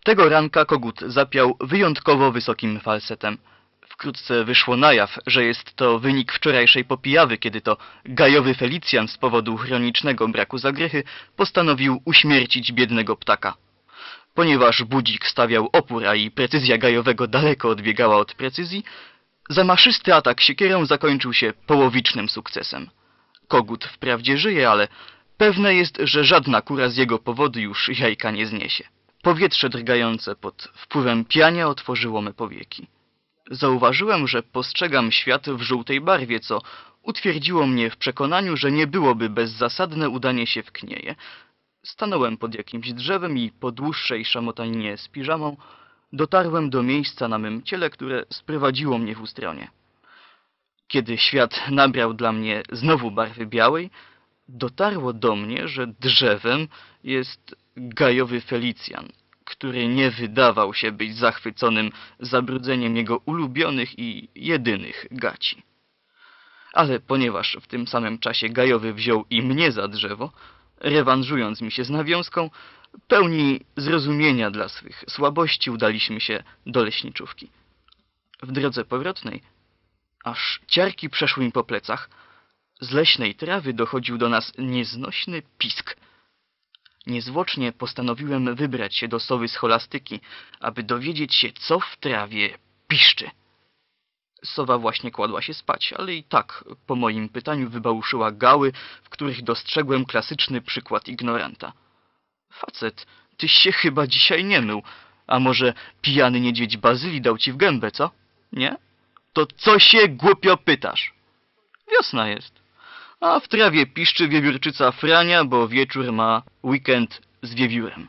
Tego ranka kogut zapiał wyjątkowo wysokim falsetem. Wkrótce wyszło na jaw, że jest to wynik wczorajszej popijawy, kiedy to gajowy Felicjan z powodu chronicznego braku zagrychy postanowił uśmiercić biednego ptaka. Ponieważ budzik stawiał opór, a i precyzja gajowego daleko odbiegała od precyzji, zamaszysty atak siekierą zakończył się połowicznym sukcesem. Kogut wprawdzie żyje, ale pewne jest, że żadna kura z jego powodu już jajka nie zniesie. Powietrze drgające pod wpływem piania otworzyło me powieki. Zauważyłem, że postrzegam świat w żółtej barwie, co utwierdziło mnie w przekonaniu, że nie byłoby bezzasadne udanie się w knieje. Stanąłem pod jakimś drzewem i po dłuższej szamotaninie z piżamą dotarłem do miejsca na mym ciele, które sprowadziło mnie w ustronie. Kiedy świat nabrał dla mnie znowu barwy białej, dotarło do mnie, że drzewem jest gajowy Felicjan, który nie wydawał się być zachwyconym zabrudzeniem jego ulubionych i jedynych gaci. Ale ponieważ w tym samym czasie gajowy wziął i mnie za drzewo, rewanżując mi się z nawiązką, pełni zrozumienia dla swych słabości udaliśmy się do leśniczówki. W drodze powrotnej, aż ciarki przeszły mi po plecach, z leśnej trawy dochodził do nas nieznośny pisk. Niezwłocznie postanowiłem wybrać się do sowy scholastyki, aby dowiedzieć się, co w trawie piszczy. Sowa właśnie kładła się spać, ale i tak po moim pytaniu wybałuszyła gały, w których dostrzegłem klasyczny przykład ignoranta. Facet, tyś się chyba dzisiaj nie mył. A może pijany niedźwiedź Bazylii dał ci w gębę, co? Nie? To co się głupio pytasz? Wiosna jest. A w trawie piszczy wiewiórczyca Frania, bo wieczór ma weekend z wiewiórem.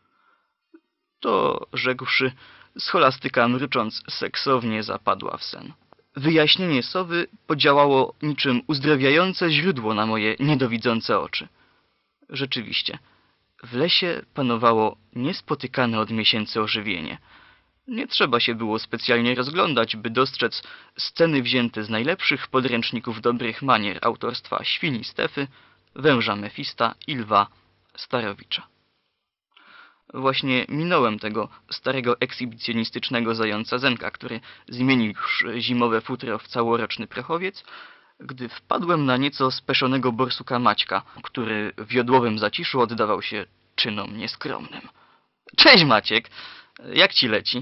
To, rzekłszy, scholastyka mrucząc seksownie zapadła w sen. Wyjaśnienie sowy podziałało niczym uzdrawiające źródło na moje niedowidzące oczy. Rzeczywiście, w lesie panowało niespotykane od miesięcy ożywienie. Nie trzeba się było specjalnie rozglądać, by dostrzec sceny wzięte z najlepszych podręczników dobrych manier autorstwa Świni Stefy, Węża Mefista i Lwa Starowicza. Właśnie minąłem tego starego ekshibicjonistycznego zająca Zenka, który zmienił już zimowe futro w całoroczny prochowiec, gdy wpadłem na nieco speszonego borsuka Maćka, który w jodłowym zaciszu oddawał się czynom nieskromnym. Cześć Maciek! Jak ci leci?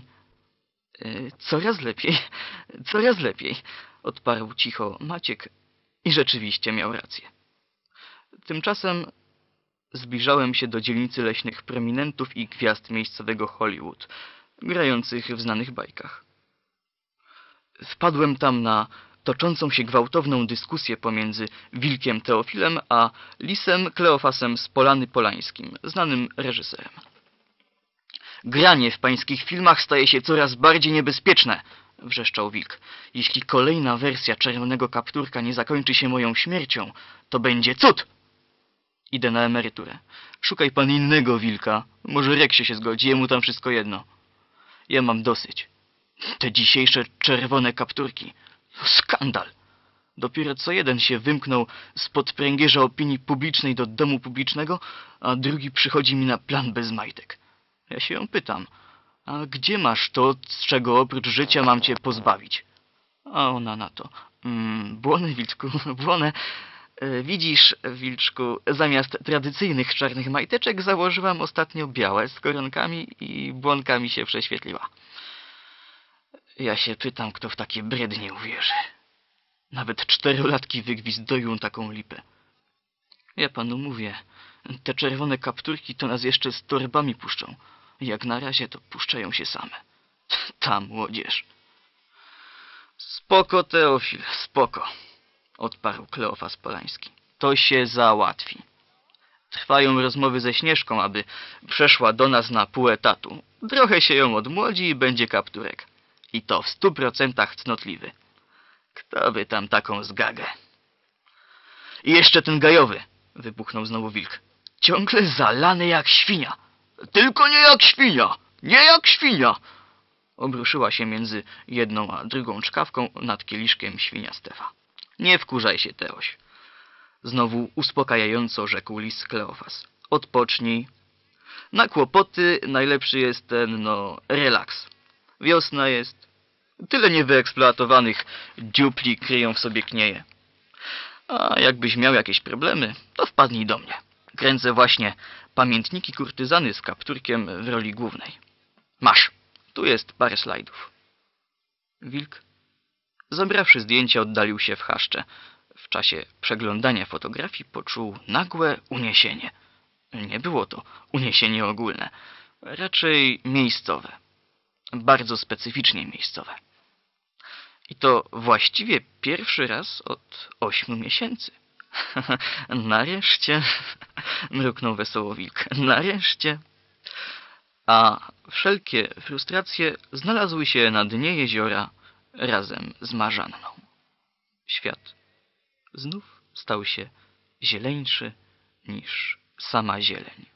Coraz lepiej, odparł cicho Maciek i rzeczywiście miał rację. Tymczasem zbliżałem się do dzielnicy leśnych prominentów i gwiazd miejscowego Hollywood, grających w znanych bajkach. Wpadłem tam na toczącą się gwałtowną dyskusję pomiędzy wilkiem Teofilem a lisem Kleofasem z Polany Polańskim, znanym reżyserem. Granie w pańskich filmach staje się coraz bardziej niebezpieczne, wrzeszczał wilk. Jeśli kolejna wersja Czerwonego Kapturka nie zakończy się moją śmiercią, to będzie cud! Idę na emeryturę. Szukaj pan innego wilka. Może Reksie się zgodzi, jemu tam wszystko jedno. Ja mam dosyć. Te dzisiejsze Czerwone Kapturki. Skandal! Dopiero co jeden się wymknął spod pręgierza opinii publicznej do domu publicznego, a drugi przychodzi mi na plan bez majtek. Ja się ją pytam, a gdzie masz to, z czego oprócz życia mam cię pozbawić? A ona na to. Błony, wilczku, błonę. Widzisz, wilczku, zamiast tradycyjnych czarnych majteczek założyłam ostatnio białe z koronkami i błonkami się prześwietliła. Ja się pytam, kto w takie brednie uwierzy. Nawet 4-latki wygwizdują taką lipę. Ja panu mówię, te czerwone kapturki to nas jeszcze z torbami puszczą. Jak na razie to puszczają się same. Ta młodzież. Spoko, Teofil, spoko, odparł Kleofas Polański. To się załatwi. Trwają rozmowy ze Śnieżką, aby przeszła do nas na pół etatu. Trochę się ją odmłodzi i będzie kapturek. I to w 100% cnotliwy. Kto by tam taką zgagę? I jeszcze ten gajowy, wybuchnął znowu wilk. Ciągle zalany jak świnia. Tylko nie jak świnia! Nie jak świnia! Obruszyła się między jedną a drugą czkawką nad kieliszkiem świnia Stefa. Nie wkurzaj się, Teoś. Znowu uspokajająco rzekł lis Kleofas. Odpocznij. Na kłopoty najlepszy jest ten, relaks. Wiosna jest. Tyle niewyeksploatowanych dziupli kryją w sobie knieje. A jakbyś miał jakieś problemy, to wpadnij do mnie. Kręcę właśnie pamiętniki kurtyzany z kapturkiem w roli głównej. Masz, tu jest parę slajdów. Wilk, zabrawszy zdjęcia, oddalił się w chaszcze. W czasie przeglądania fotografii poczuł nagłe uniesienie. Nie było to uniesienie ogólne, raczej miejscowe. Bardzo specyficznie miejscowe. I to właściwie pierwszy raz od 8 miesięcy. Nareszcie, mruknął wesoło wilk, nareszcie. A wszelkie frustracje znalazły się na dnie jeziora razem z Marzanną. Świat znów stał się zieleńszy niż sama zieleń.